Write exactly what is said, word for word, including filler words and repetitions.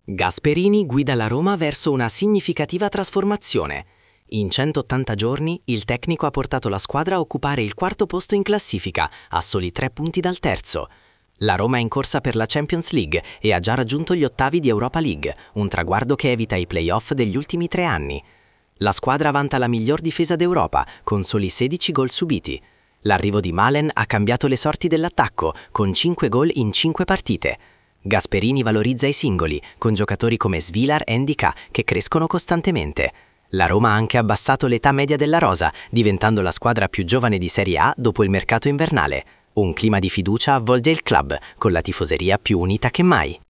Gasperini guida la Roma verso una significativa trasformazione. In centottanta giorni il tecnico ha portato la squadra a occupare il quarto posto in classifica, a soli tre punti dal terzo. La Roma è in corsa per la Champions League e ha già raggiunto gli ottavi di Europa League, un traguardo che evita i play-off degli ultimi tre anni. La squadra vanta la miglior difesa d'Europa, con soli sedici gol subiti. L'arrivo di Malen ha cambiato le sorti dell'attacco, con cinque gol in cinque partite. Gasperini valorizza i singoli, con giocatori come Svilar e Ndicà che crescono costantemente. La Roma ha anche abbassato l'età media della rosa, diventando la squadra più giovane di Serie A dopo il mercato invernale. Un clima di fiducia avvolge il club, con la tifoseria più unita che mai.